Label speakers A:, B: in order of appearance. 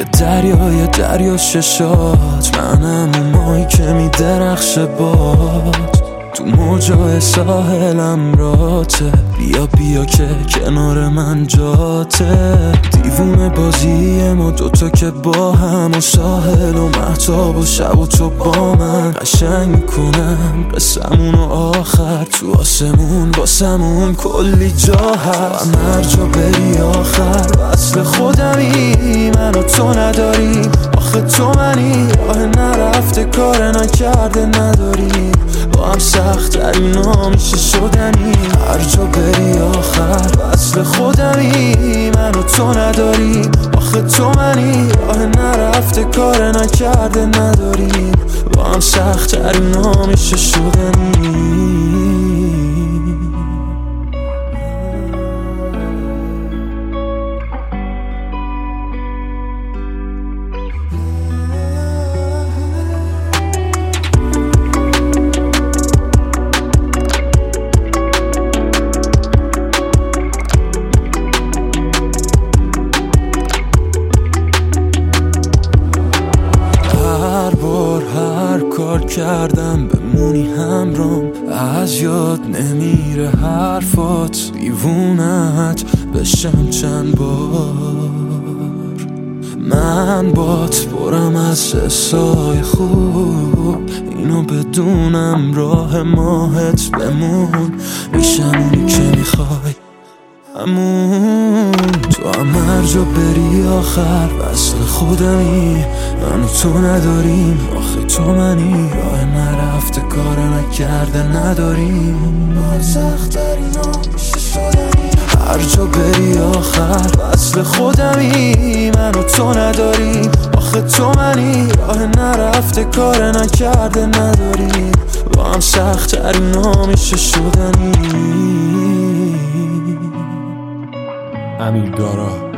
A: یه دریا ششات، منم اون ماهی که میدرخشه باد تو موجای ساحلم راته. بیا که کنار من جاته. دیوونه بازی ما دوتا که با هم، و ساحل و مهتاب و شب و تو با من. قشنگ میکنم قصمون و آخر تو آسمون واسمون کلی جا هست. و هر جا بری آخر وصل خودمی، من و تو نداریم. آخه تو منی، راه نرفته کار نکرده نداریم. با هم سخت اینا میشه شدنی. هر جا بری آخر وصل خودمی، من و تو نداریم. آخه تو منی، راه نرفته کار نکرده نداریم. با هم سخت اینا میشه شدنی. هر کار کردم بمونی همرام، از یاد نمیره حرفات. دیوونت بشم چند بار، من بات برم از حسای خوب. اینو بدونم راه ماهت بمون، میشم اونی که میخوای همون. تو هم هر جا بری آخر وصل خودمی، من و تو نداریم. آخه تو منی، راه نرفته کار نکرده نداریم. سخت‌ترینا میشه شدنی. هر جا بری آخر وصل خودمی، من و تو نداریم. آخه تو منی، راه نرفته کار نکرده نداریم. با هم سخت‌ترینا میشه شدنی.
B: امیر دارا